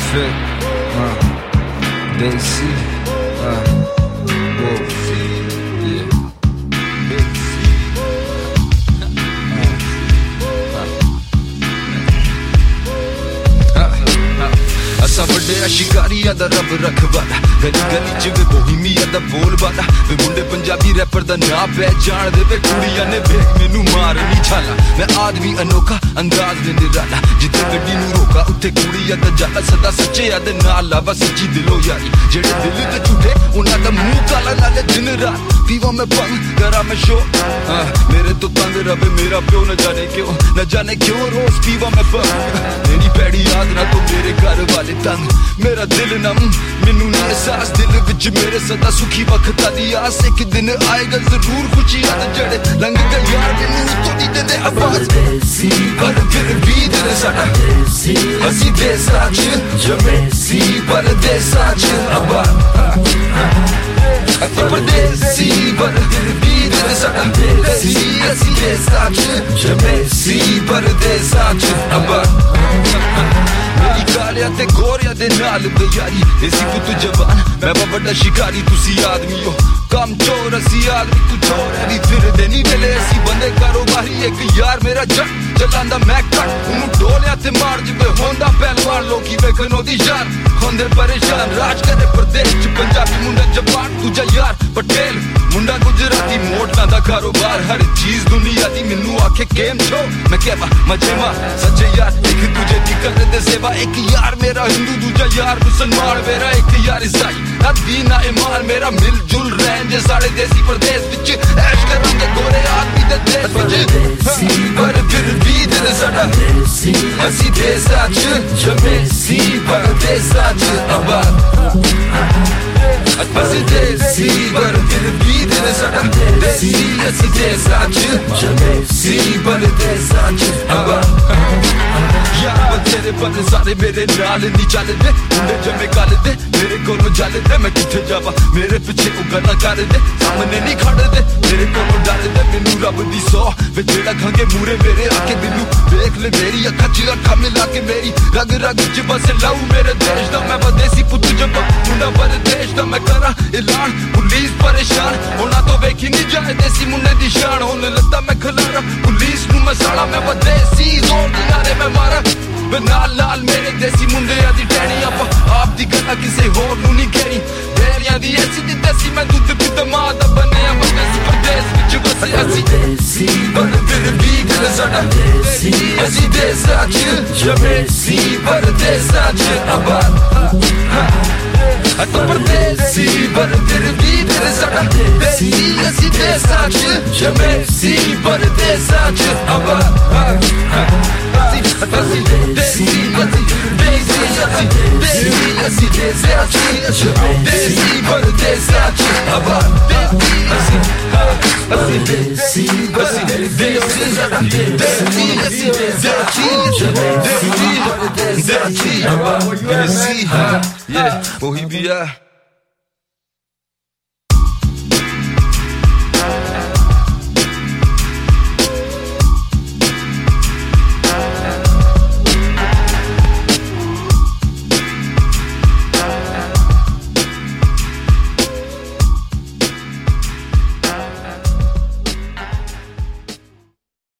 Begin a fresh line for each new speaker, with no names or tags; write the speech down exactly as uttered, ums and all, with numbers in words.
fit, uh, they see, uh, whoa, yeah, big C, असा वड्डे शिकारिया दा रब रखवाला गली गली च वे बोहीमिया दा बोल बाला वे मुंडे पंजाबी रैपर दा ना पै जान दे वे कुड़ियां ने वेख मैनू मारनी छाला मैं आदमी अनोखा अंदाज दे निराला जिथे गड्डी नू रोका उत्थे कुड़ियां दा जाला सदा सच्चे आ दे नाल लावा सच्ची दिलो यारी जेड़े दिल ते झूठे उन्हां दा मुंह काला नाले दिन रात पीवा मैं भंग करा मैं शो हाँ, मेरे तो तंग रवे मेरा प्यो न जाने क्यों न जाने क्यों रोज पीवा मैं भंग मेरी पैड़ी याद ना तो मेरे घर वाले तंग मेरा दिल नम मैनू नहीं एहसास दिल विच मेरे सदा सुखी वक्त दी आस एक दिन आएगा जरूर खुशी याद जड़े लंघ गए यार मैनू थोड़ी दे दे आवाज पर फिर भी दिल साडा हसी देसा च जमेसी परदेसा च आबाद परदेसी पर फिर भी दिल साडा हसी हसी देसा च जमेसी परदेसा च आबाद मेरी कालिया ते गोरिया दे नाल बेयारी ऐसी पुत जवान मैं बड़ा शिकारी तुसी आदमी हो कम चोर असी आदमी तू चोर है भी फिर दे नी वेले ऐसी बंदे कारोबारी एक यार मेरा जट चलांदा मैं कट उनु डोलिया ते मार जिवे होंदा पहलवान लोकी वेखन ओदी यार होंदे परेशान राज करे प्रदेश च पंजाबी मुंडा जवान तुझा यार पटेल मुंडा गुजराती मोट लांदा कारोबार हर चीज दुनिया दी मैनू आखे गेम छो मैं कहवा मजे मा सच्चे यार एक तुझे दी कर दे सेवा एक यार मेरा हिंदू दूजा यार मुसलमान मेरा एक यार ईसाई दीन ईमान मेरा मिलजुल रहेंगे सारे देसी प्रदेश विच ऐश करांगे गोरे आदमी दे देश विच पर फिर भी दिल साडा हसी देसा च जमेसी परदेसा च आबाद हसी देसी पर फिर भी दिल साडा देसी हसी देसा च जमेसी परदेसा च आबाद यार तेरे बंदे सारे मेरे नाल नहीं चलदे मुंडे जमे गल दे मेरे कोलों जलदे मैं किथे जावा मेरे पीछे ओ गल्लां करदे सामने नहीं खड़दे मेरे कोलों डरदे मैनू रब दी सौ वे जेड़ा खंगे मूरे मेरे आके मैनू देख ले मेरी अखां च अखां मिला के मेरी रग रग च बस लाऊ मेरे देश दा मैं विदेशी पुत जब मुंडा परदेश दा मैं करा ऐलान पुलिस परेशान होना तो वेखी नहीं जाए देसी मुंडे दी शान होन लत्ता मैं खलारा पुलिस नू मैं साला मैं विदेशी जोर दी नारे मैं मारा वे नाल नाल मेरे देसी मुंडे दी टैनी आप आप दी गल्ला किसे होर नू नहीं कहनी डेरियां दी ऐसी दी देसी मैं दुद्ध पीता मां दा बनेया विदेशी प्रदेश विच बसे असी पर फिर भी दिल साडा असी देसा च जमेसी परदेसा च आबाद परदेसी पर फिर भी दिल साडा देसी असी देसा च जमेसी परदेसा च आबाद Assim, desci, assim, desci, assim, desci, assim, desci, assim, desci, para descer, assim, desci, assim, assim, desci, assim, desci, desci, assim, desci, desci, desci, desci, yeah, oh, he be, yeah.